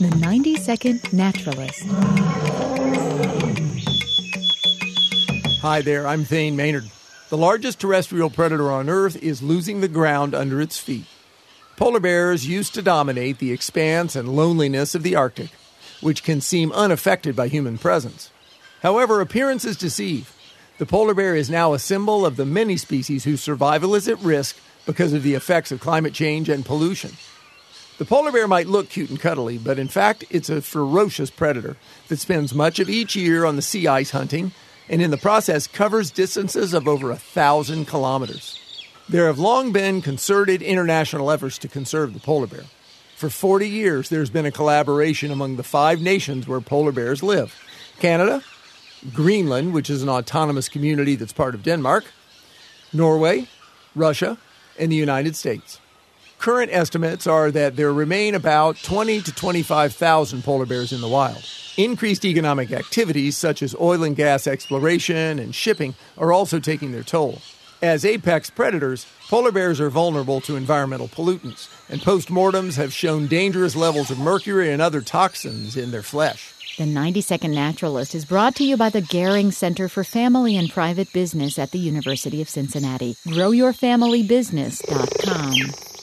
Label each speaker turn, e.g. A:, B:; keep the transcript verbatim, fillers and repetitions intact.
A: The ninety-second Naturalist.
B: Hi there, I'm Thane Maynard. The largest terrestrial predator on Earth is losing the ground under its feet. Polar bears used to dominate the expanse and loneliness of the Arctic, which can seem unaffected by human presence. However, appearances deceive. The polar bear is now a symbol of the many species whose survival is at risk because of the effects of climate change and pollution. The polar bear might look cute and cuddly, but in fact, it's a ferocious predator that spends much of each year on the sea ice hunting, and in the process covers distances of over a thousand kilometers. There have long been concerted international efforts to conserve the polar bear. For forty years, there's been a collaboration among the five nations where polar bears live: Canada, Greenland, which is an autonomous community that's part of Denmark, Norway, Russia, and the United States. Current estimates are that there remain about twenty to twenty-five thousand polar bears in the wild. Increased economic activities such as oil and gas exploration and shipping are also taking their toll. As apex predators, polar bears are vulnerable to environmental pollutants, and postmortems have shown dangerous levels of mercury and other toxins in their flesh.
A: The ninety-second Naturalist is brought to you by the Gehring Center for Family and Private Business at the University of Cincinnati. grow your family business dot com.